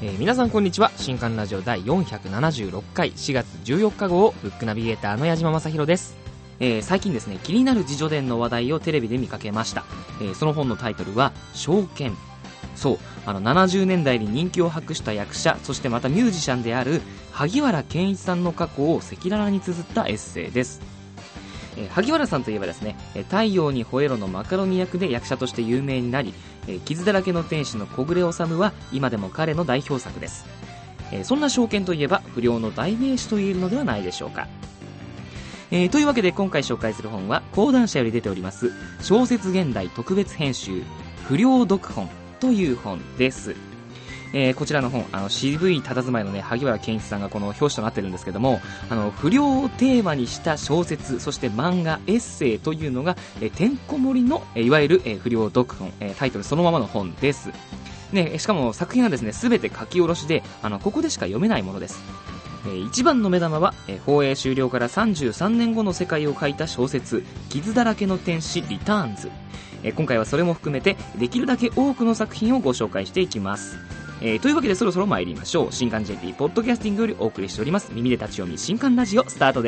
皆さんこんにちは。新刊ラジオ第476回4月14日号ブックナビゲーターの矢島正宏です。最近ですね、気になる自叙伝の話題をテレビで見かけました。その本のタイトルは証券。そう、70年代に人気を博した役者、そしてまたミュージシャンである萩原健一さんの過去を赤裸々に綴ったエッセイです。萩原さんといえばですね、太陽にほえろのマカロニ役で役者として有名になり、傷だらけの天使の小暮治は今でも彼の代表作です。そんな証券といえば不良の代名詞と言えるのではないでしょうか。というわけで今回紹介する本は講談社より出ております小説現代特別編集不良読本という本です。こちらの本、渋い佇まいのね、萩原健一さんがこの表紙となっているんですけども、不良をテーマにした小説、そして漫画、エッセイというのが、てんこ盛りの、いわゆる、不良読本、タイトルそのままの本です。ね、しかも作品はですね、すべて書き下ろしで、ここでしか読めないものです。一番の目玉は、放映終了から33年後の世界を書いた小説、傷だらけの天使リターンズ。今回はそれも含めて、できるだけ多くの作品をご紹介していきます。というわけでそろそろ参りましょう。新刊 JP ポッドキャスティングよりお送りしております耳で立ち読み新刊ラジオスタートです。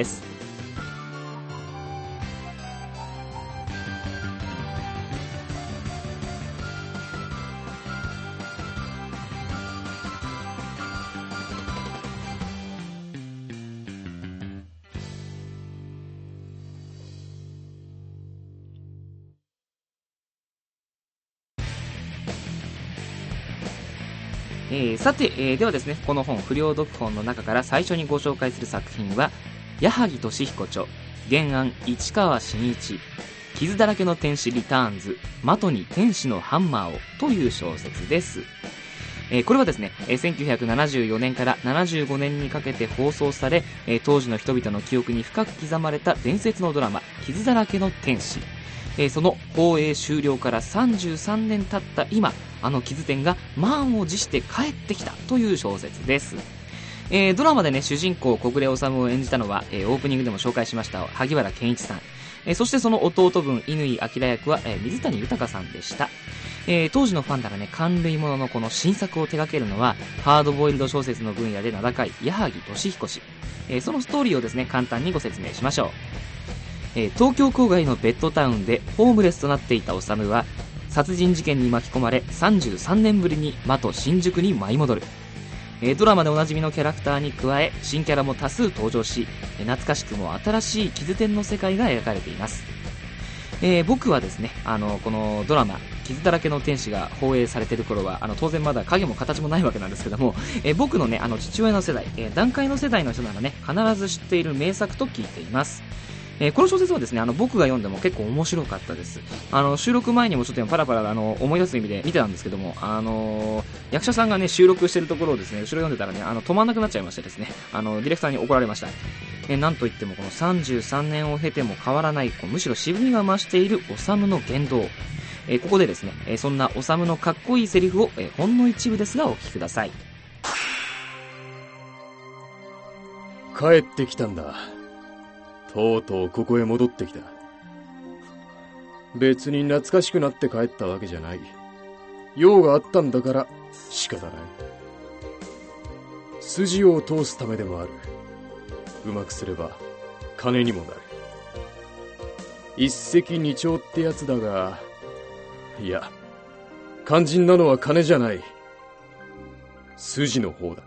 さて、ではですね、この本不良読本の中から最初にご紹介する作品は矢作俊彦著、原案市川真一、傷だらけの天使リターンズ、的に天使のハンマーをという小説です。これはですね、1974年から75年にかけて放送され、当時の人々の記憶に深く刻まれた伝説のドラマ傷だらけの天使。その放映終了から33年経った今、傷天が満を持して帰ってきたという小説です。ドラマでね、主人公小暮治を演じたのは、オープニングでも紹介しました萩原健一さん。そしてその弟分乾明役は、水谷豊さんでした。当時のファンならね、感類もののこの新作を手掛けるのはハードボイルド小説の分野で名高い矢作俊彦氏。そのストーリーをですね、簡単にご説明しましょう。東京郊外のベッドタウンでホームレスとなっていた修は殺人事件に巻き込まれ33年ぶりに的新宿に舞い戻る。ドラマでおなじみのキャラクターに加え新キャラも多数登場し、懐かしくも新しい傷天の世界が描かれています。僕はですね、このドラマ傷だらけの天使が放映されている頃は当然まだ影も形もないわけなんですけども、僕のね父親の世代、団塊の世代の人ならね必ず知っている名作と聞いています。この小説はですね、僕が読んでも結構面白かったです。収録前にもちょっとパラパラ思い出す意味で見てたんですけども、役者さんがね収録してるところをですね後ろ読んでたらね止まんなくなっちゃいましてですね、ディレクターに怒られました。なんといってもこの33年を経ても変わらない、むしろ渋みが増している修の言動。ここでですね、そんな修のかっこいいセリフを、ほんの一部ですがお聞きください。 帰ってきたんだ。とうとうここへ戻ってきた。別に懐かしくなって帰ったわけじゃない。用があったんだから仕方ない。筋を通すためでもある。うまくすれば金にもなる。一石二鳥ってやつだが、いや、肝心なのは金じゃない。筋の方だ。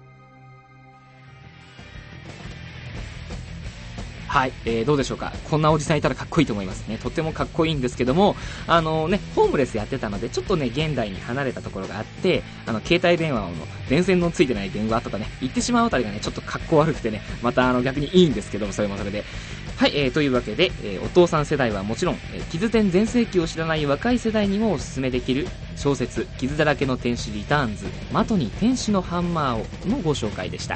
はい、どうでしょうか。こんなおじさんいたらかっこいいと思いますね。とってもかっこいいんですけども、ホームレスやってたのでちょっとね現代に離れたところがあって、携帯電話の電線のついてない電話とかね言ってしまうあたりがねちょっとかっこ悪くてね、また逆にいいんですけども、それもそれではい、というわけで、お父さん世代はもちろん、傷天全盛期を知らない若い世代にもおすすめできる小説傷だらけの天使リターンズ、的に天使のハンマーをのご紹介でした。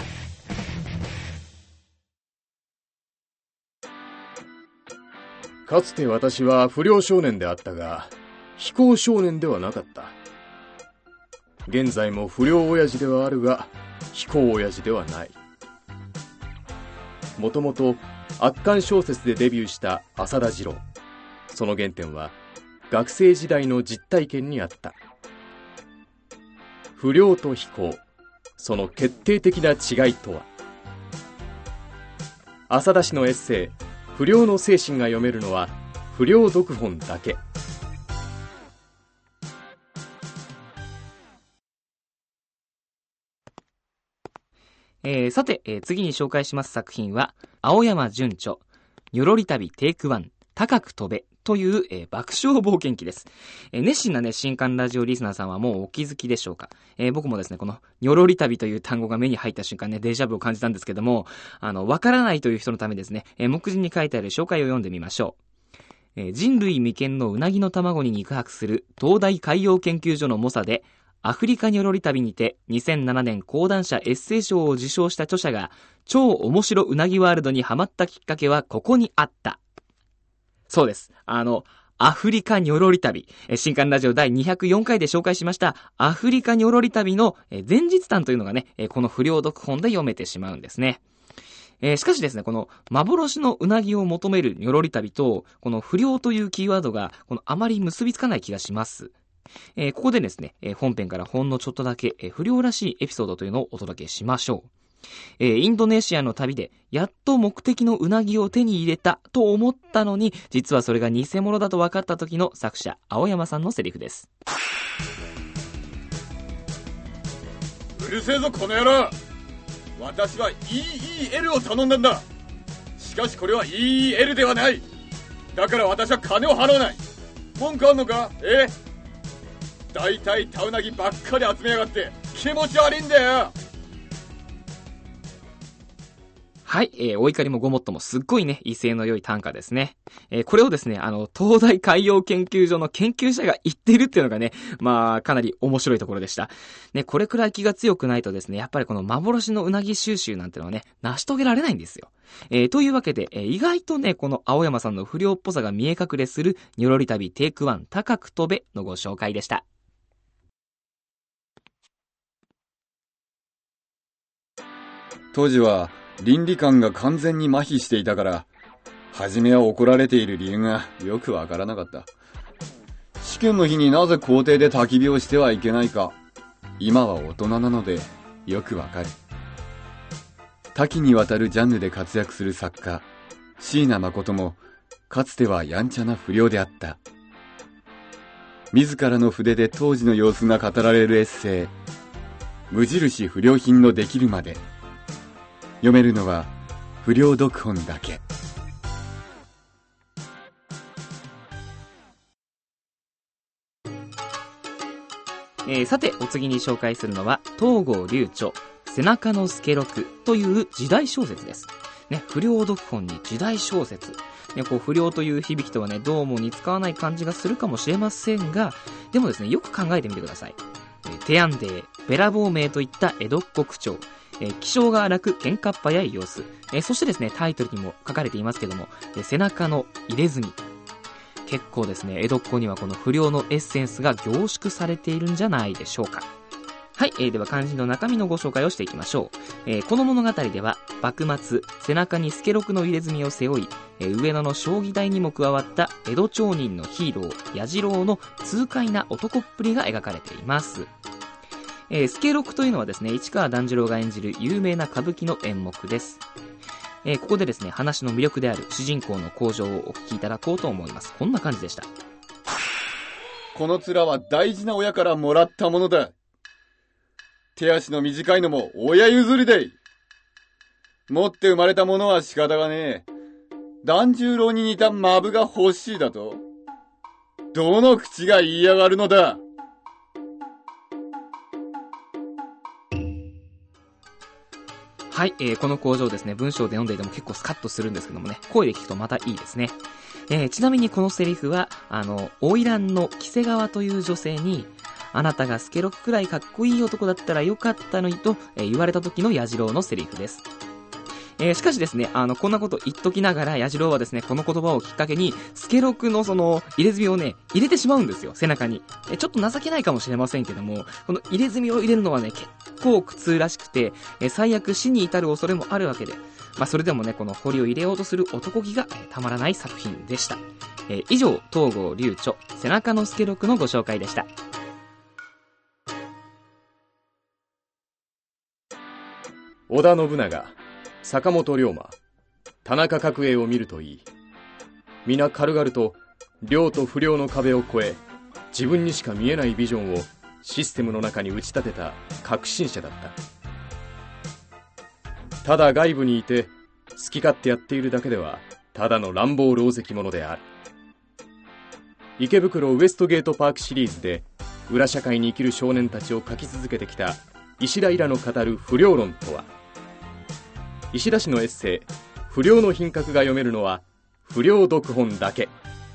かつて私は不良少年であったが、非行少年ではなかった。現在も不良親父ではあるが、非行親父ではない。もともと圧巻小説でデビューした浅田次郎。その原点は学生時代の実体験にあった。不良と非行、 その決定的な違いとは。浅田氏のエッセイ「不良の精神」が読めるのは不良読本だけ。 さて、次に紹介します作品は青山純著にょろり旅テイク1高く飛べという、爆笑冒険記です。熱心なね、新刊ラジオリスナーさんはもうお気づきでしょうか。僕もですね、このにょろり旅という単語が目に入った瞬間ね、デジャブを感じたんですけども、わからないという人のためですね、目次に書いてある紹介を読んでみましょう。人類未見のうなぎの卵に肉薄する東大海洋研究所の猛者で、アフリカにょろり旅にて2007年講談社エッセイ賞を受賞した著者が超面白うなぎワールドにハマったきっかけはここにあった。そうです。アフリカにょろり旅、新刊ラジオ第204回で紹介しましたアフリカにょろり旅の前日談というのがね、この不良読本で読めてしまうんですね。しかしですね、この幻のうなぎを求めるにょろり旅とこの不良というキーワードがあまり結びつかない気がします。ここでですね、本編からほんのちょっとだけ、不良らしいエピソードというのをお届けしましょう。インドネシアの旅でやっと目的のうなぎを手に入れたと思ったのに、実はそれが偽物だと分かった時の作者青山さんのセリフです。 うるせえぞこの野郎。私は EEL を頼んだんだ。しかしこれは EEL ではない。だから私は金を払わない。文句あんのか？だいたいタウナギばっかり集めやがって気持ち悪いんだよ。 はい、お怒りもごもっともすっごいね、威勢の良い短歌ですね。これをですね、東大海洋研究所の研究者が言っているっていうのがね、かなり面白いところでした。ね、これくらい気が強くないとですね、やっぱりこの幻のうなぎ収集なんてのはね、成し遂げられないんですよ。というわけで、意外とね、この青山さんの不良っぽさが見え隠れする、にょろり旅テイク1高く飛べのご紹介でした。 当時は倫理観が完全に麻痺していたから、初めは怒られている理由がよくわからなかった。試験の日になぜ校庭で焚き火をしてはいけないか、今は大人なのでよくわかる。多岐にわたるジャンルで活躍する作家椎名誠もかつてはやんちゃな不良であった。自らの筆で当時の様子が語られるエッセイ無印不良品のできるまで、読めるのは不良読本だけ。 さてお次に紹介するのは東郷隆著背中の助六という時代小説です。ね、不良読本に時代小説。ね、不良という響きとはね、どうも似つかわない感じがするかもしれませんが、でもですね、よく考えてみてください。テアンデー、べらぼうめいといった江戸っ子口調。気性が荒く喧嘩っ早い様子。そしてですね、タイトルにも書かれていますけども、背中の入れ墨。結構ですね、江戸っ子にはこの不良のエッセンスが凝縮されているんじゃないでしょうか。はい、では肝心の中身のご紹介をしていきましょう。この物語では幕末背中に助六の入れ墨を背負い、上野の将棋台にも加わった江戸町人のヒーロー彌次郎の痛快な男っぷりが描かれています。助六というのはですね、市川團十郎が演じる有名な歌舞伎の演目です。ここでですね、話の魅力である主人公の口上をお聞きいただこうと思います。こんな感じでした。 この面は大事な親からもらったものだ。手足の短いのも親譲りで。持って生まれたものは仕方がねえ。團十郎に似たマブが欲しいだと？どの口が言いやがるのだ。 はい、この口上ですね、文章で読んでいても結構スカッとするんですけどもね、声で聞くとまたいいですね。ちなみにこのセリフは、花魁の木瀬川という女性に、あなたが助六くらいかっこいい男だったらよかったのにと、言われた時の彌次郎のセリフです。しかしですね、こんなこと言っときながら、彌次郎はですね、この言葉をきっかけに、助六のその、入れ墨をね、入れてしまうんですよ、背中に。ちょっと情けないかもしれませんけども、この入れ墨を入れるのはね、結構苦痛らしくて、最悪死に至る恐れもあるわけで、それでもね、この彫りを入れようとする男気がたまらない作品でした。以上、東郷隆著、背中の助六のご紹介でした。 織田信長、坂本龍馬、田中角栄を見るといい。皆軽々と良と不良の壁を越え、自分にしか見えないビジョンをシステムの中に打ち立てた革新者だった。ただ外部にいて好き勝手やっているだけではただの乱暴狼藉者である。池袋ウエストゲートパークシリーズで裏社会に生きる少年たちを書き続けてきた石田イラの語る不良論とは。石田氏のエッセイ不良の品格が読めるのは不良読本だけ。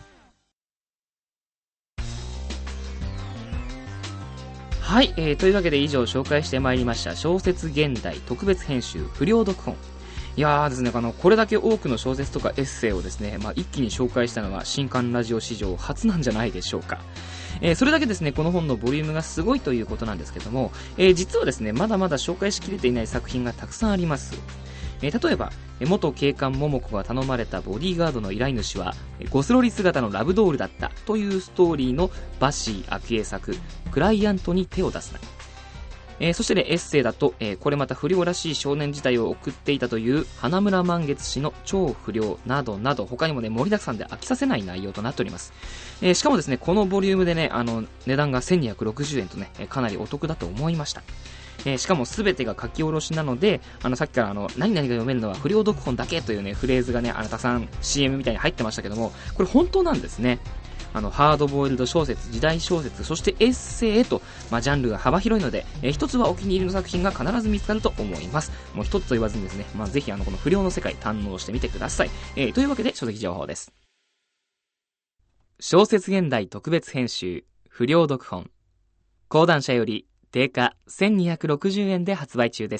はい、というわけで以上紹介してまいりました小説現代特別編集不良読本。いやーですね、これだけ多くの小説とかエッセイをですね、一気に紹介したのは新刊ラジオ史上初なんじゃないでしょうか。それだけですね、この本のボリュームがすごいということなんですけども、実はですね、まだまだ紹介しきれていない作品がたくさんあります。例えば、元警官桃子が頼まれたボディーガードの依頼主はゴスロリ姿のラブドールだったというストーリーのバッシー悪英作クライアントに手を出すな。そしてね、エッセイだと、これまた不良らしい少年時代を送っていたという花村満月氏の超不良などなど、他にもね、盛りだくさんで飽きさせない内容となっております。しかもですね、このボリュームでね、値段が1260円とね、かなりお得だと思いました。しかも全てが書き下ろしなので、さっきから何々が読めるのは不良読本だけというね、フレーズがね、たくさん CM みたいに入ってましたけども、これ本当なんですね。ハードボイルド小説、時代小説、そしてエッセイへと、ジャンルが幅広いので、一つはお気に入りの作品が必ず見つかると思います。もう一つと言わずにですね、ぜひこの不良の世界堪能してみてください。というわけで書籍情報です。小説現代特別編集不良読本、講談社より定価1260円で発売中です。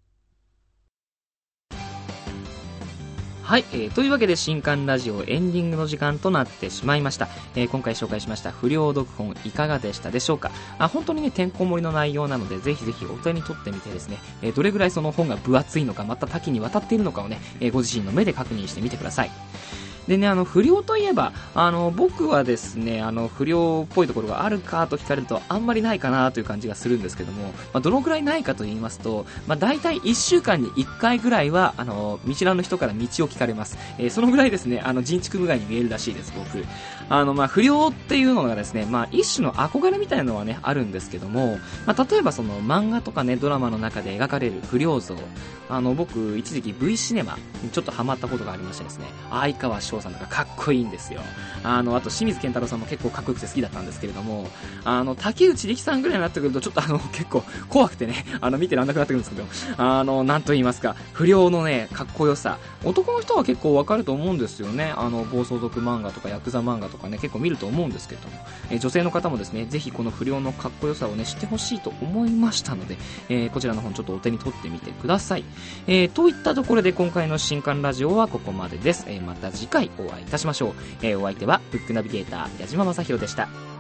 はい、というわけで新刊ラジオエンディングの時間となってしまいました。今回紹介しました不良読本いかがでしたでしょうか。本当にね、てんこ盛りの内容なので、ぜひぜひお手に取ってみてですね、どれぐらいその本が分厚いのか、また多岐にわたっているのかをね、ご自身の目で確認してみてください。でね、不良といえば、僕はですね、不良っぽいところがあるかと聞かれると、あんまりないかなという感じがするんですけども、どのくらいないかと言いますと、大体1週間に1回ぐらいは、見知らぬ人から道を聞かれます。そのぐらいですね、人畜無害に見えるらしいです、僕。不良っていうのがですね、一種の憧れみたいなのはね、あるんですけども、例えばその漫画とかね、ドラマの中で描かれる不良像、僕、一時期 V シネマにちょっとハマったことがありましてですね、相川翔さんとかかっこいいんですよ。あと清水健太郎さんも結構かっこよくて好きだったんですけれども、竹内力さんぐらいになってくるとちょっと結構怖くてね、見てらんなくなってくるんですけど、なんと言いますか、不良のね、かっこよさ、男の人は結構わかると思うんですよね。暴走族漫画とかヤクザ漫画とかね、結構見ると思うんですけども、女性の方もですね、ぜひこの不良のかっこよさをね、知ってほしいと思いましたので、こちらの本ちょっとお手に取ってみてください。といったところで今回の新刊ラジオはここまでです。また次回お会いいたしましょう。お相手はブックナビゲーター矢島正宏でした。